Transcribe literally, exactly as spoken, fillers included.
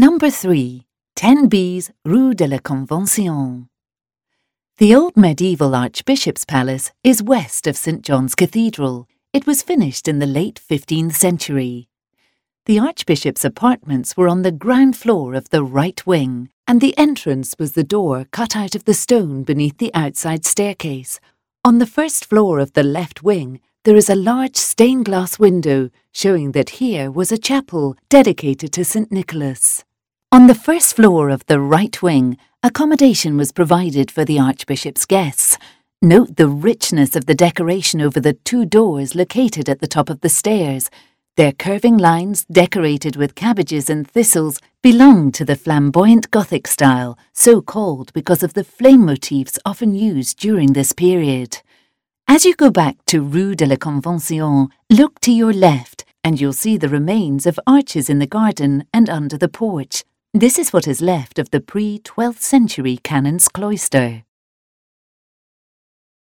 Number three. ten bis Rue de la Convention. The old medieval Archbishop's Palace is west of Saint John's Cathedral. It was finished in the late fifteenth century. The Archbishop's apartments were on the ground floor of the right wing, and the entrance was the door cut out of the stone beneath the outside staircase. On the first floor of the left wing, there is a large stained glass window showing that here was a chapel dedicated to Saint Nicholas. On the first floor of the right wing, accommodation was provided for the Archbishop's guests. Note the richness of the decoration over the two doors located at the top of the stairs. Their curving lines, decorated with cabbages and thistles, belong to the flamboyant Gothic style, so called because of the flame motifs often used during this period. As you go back to Rue de la Convention, look to your left and you'll see the remains of arches in the garden and under the porch. This is what is left of the pre-twelfth century canon's cloister.